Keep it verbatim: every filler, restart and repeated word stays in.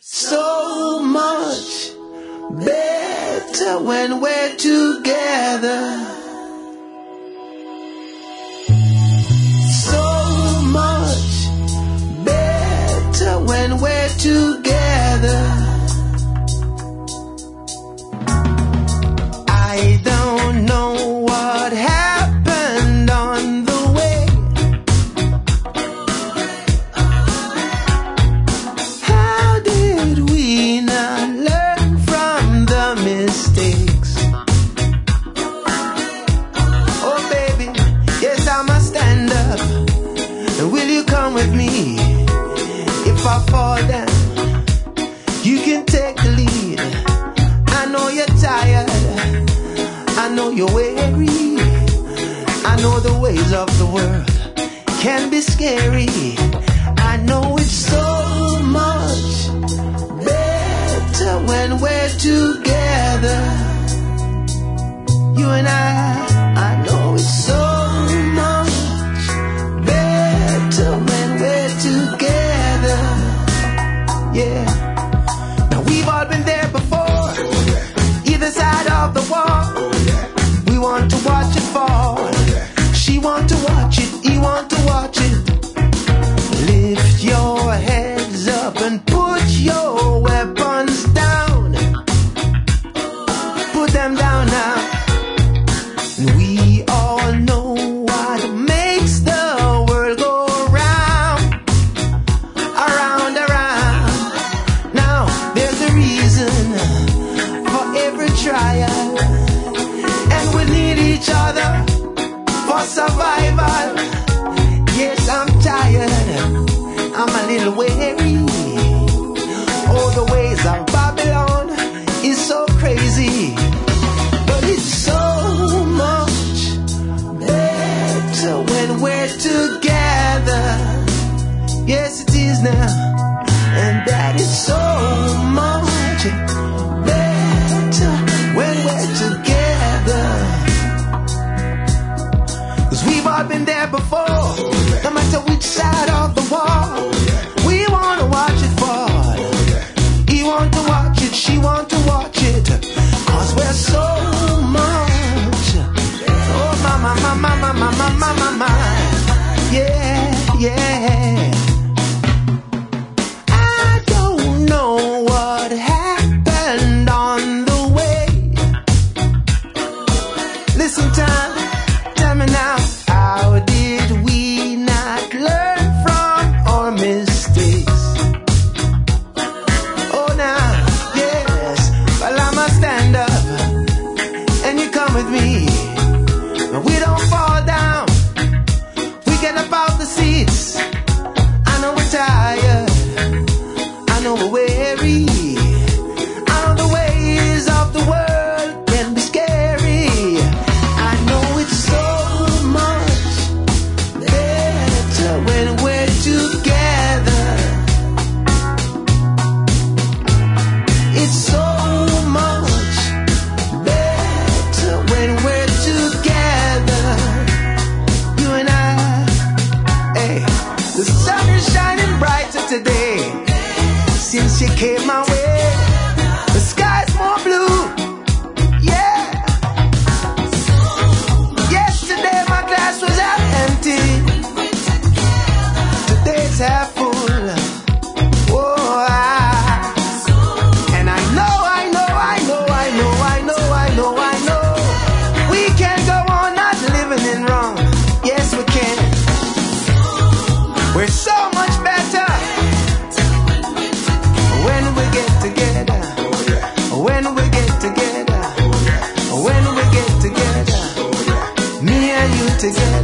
so much better when we're together. So much better when we're together. I don't know what happened on the way. How did we not learn from the mistakes? Oh baby, yes I must stand up. And will you come with me? If I fall down, you can take the lead. I know you're tired, I know you're weary. I know the ways of the world can be scary. I know it's so much better when we're together. You and I, I know it's so much better when we're together. Yeah. Now we've all been there before, either side of the wall. We want to watch it fall. She want to watch it, he want to watch it. Lift your heads up and put your weapons down. Put them down now. And we all know what makes the world go round, around, around. Now there's a reason for every trial, and we need each other for survival. Yes, I'm tired, I'm a little weary. All the ways of Babylon is so crazy, but it's so much better when we're together. Yes, it is now, and that is so much better when we're together. Cause we've all been there before, no matter which side of the wall. We want to watch it fall. He want to watch it, she want to watch it. Cause we're so much. Oh, mama, mama, mama, mama, mama. Yeah, yeah. I don't know what happened on the way. Listen, time, tell me now. How did we not learn from our mistakes? Oh, now, yes, well, I must stand up, and you come with me. We don't fall down, we get up out the seats. I know we're tired, I know we're weary. I know the ways of the world can be scary. I know it's so much better when we're together. It's so much better when we're together. You and I, hey, the sun is shining brighter today since you came my way. The sky's more blue, yeah. Yesterday my glass was half empty, today's half full. Oh, I, and I know, I know, I know, I know, I know, I know, I know. We can't go on not living in wrong. Yes, we can. We're so much better when we get together. When we get together. When we get together. Me and you together.